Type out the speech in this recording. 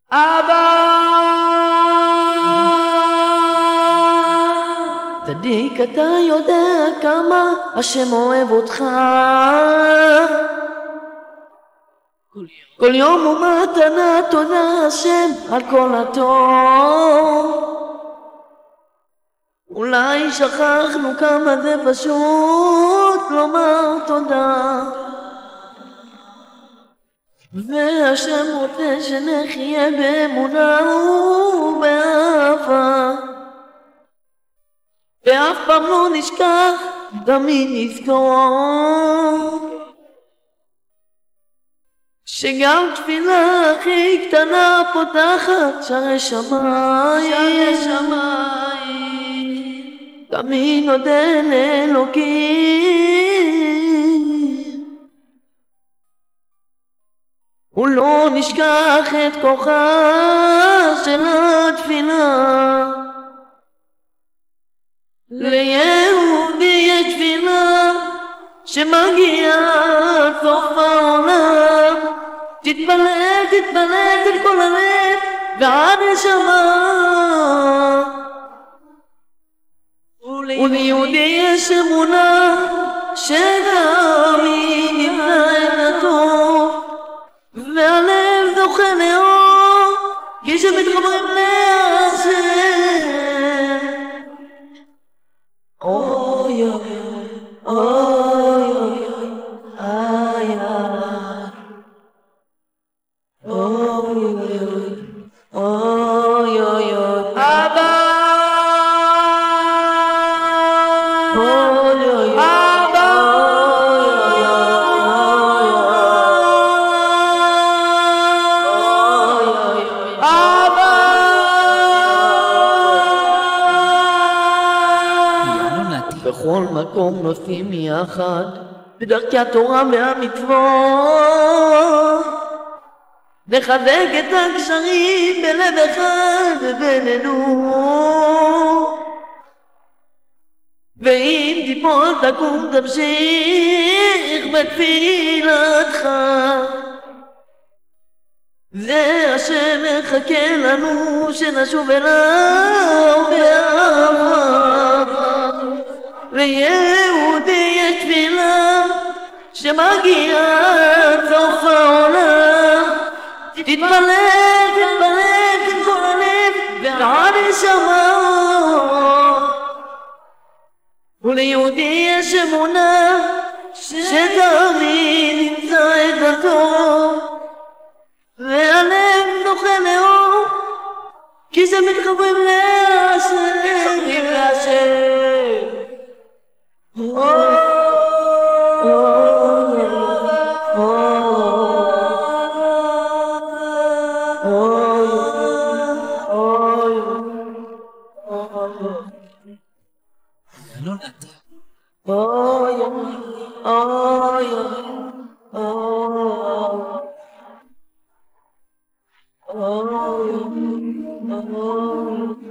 אבא, צדיק, אתה יודע כמה השם אוהב אותך. כל יום ומתנה תודה השם על כל הטוב. אולי שכחנו כמה זה פשוט לומר תודה, והשם רוצה שנחיה באמונה ובאהבה, ואף פעם לא נשכח, תמיד נזכור שגם תפילה הכי קטנה פותחת שערי שמיים. תמיד נודה לאלוקים ולא נשכח את כוחה של התפילה. ליהודי יש תפילה שמגיעה עד סוף העולם. תתפלל, תתפלל אל כל הלב ועד נשמה. וליהודי יש אמונה שתמיד ימצא את הטוב, והלב זוכה לאור כשמתחברים להשם. אוי אוי אוי אוי אוי אוי אוי אוי אוי אבא, בכל מקום נוסעים יחד בדרכי התורה והמצוות, נחזק את הקשרים בלב אחד בינינו. ואם תיפול תקום תמשיך בתפילתך, זה השם מחכה לנו שנשוב אליו באהבה. ליהודי יש תפילה שמגיעה עד סוף העולם. תתפלל, תתפלל עם כל הלב ועד נשמה. וליהודי יש אמונה שתמיד נמצא את הטוב, והלב זוכה לאור כי זה מתחברים להשם. Oh,